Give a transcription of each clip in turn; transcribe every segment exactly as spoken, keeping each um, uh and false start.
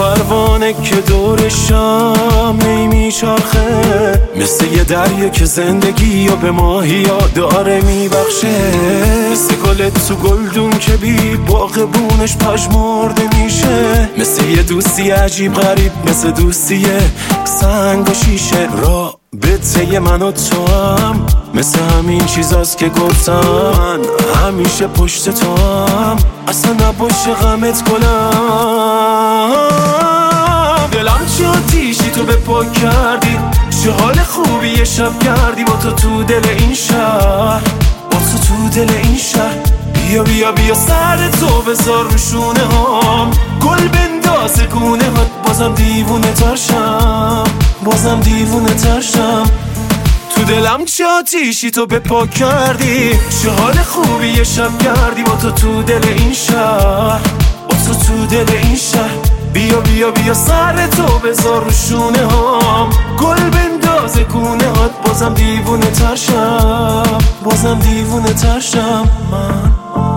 پروانه که دورشم نمیچرخه، مثل یه دریا که زندگی و به ماهی ها داره میبخشه، مثل گل تو گلدون که بی باغبونش پژمرده میشه، مثل یه دوستی عجیب غریب، مثل دوستی سنگ و شیشه. رابطه من و تو هم مثل همین چیزاست که گفتم، من همیشه پشت تو هم، اصلا نباشه غمت گلم. دلم چه آتیشی تو به پا کردی، چه حال خوبی یه شب کردی با تو تو دل این شهر، با تو تو دل این شهر. بیا بیا بیا سر تو بذار رو شونه هام، گل بنداز گونه هات، بازم دیوونه ترشم، بازم دیوونه ترشم. تو دلم چه آتیشی تو به پا کردی، چه حال خوبی یه شب کردی با تو تو دل این شهر، با تو تو دل این شهر. بیا بیا بیا سر تو بذار رو شونه هام، گل بنداز گونه هات، بازم دیوونه ترشم، بازم دیوونه ترشم من.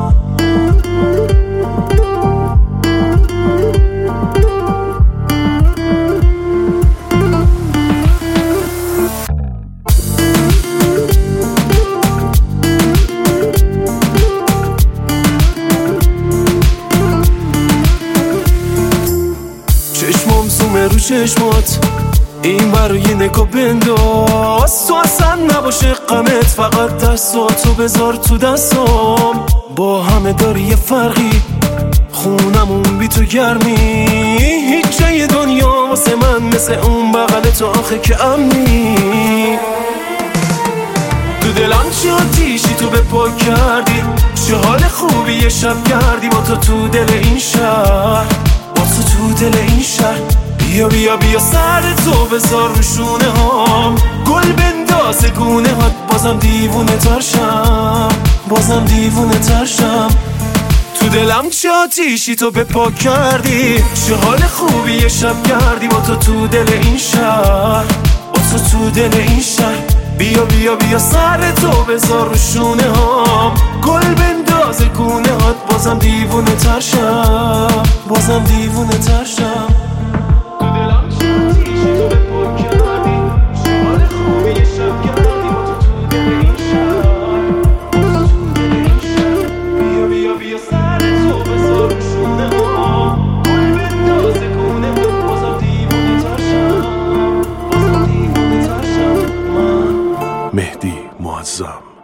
چشمم زومه رو چشمات، این برای نگاه بنداز، تو اصلا نباشه غمت، فقط دستاتو بذار تو دستام. با همه داری یه فرقی، خونمون بی تو گرمی، هیچ جای دنیا واسه من مثل اون بغل تو آخه که امنی. تو دلم چه آتیشی تو به پا کردی، چه حال خوبی یه شب کردی با تو تو دل این شهر، با تو تو دل این شهر. بیا بیا بیا سر تو بذار رو شونه هام، گل بنداز گونه هات، بازم دیوونه ترشم، بازم دیوونه ترشم. تو دلم چه آتیشی تو به پا کردی، چه حال خوبی یه شب کردی با تو تو دل این شهر، با تو تو دل این شهر. بیا بیا بیا سر تو بذار رو شونه هام، گل بنداز گونه هات، بازم دیوونه ترشم، بازم دیوونه ترشم. تو دلم چه آتیشی تو به پا کردی، چه حال خوبی یه شب کردی با تو تو دل این شهر، با تو تو دل این شهر. بیا بیا بیا سر تو بذار رو شونه هام، گل بنداز گونه هات، بازم دیوونه ترشم، بازم دیوونه ترشم من. مهدی معظم.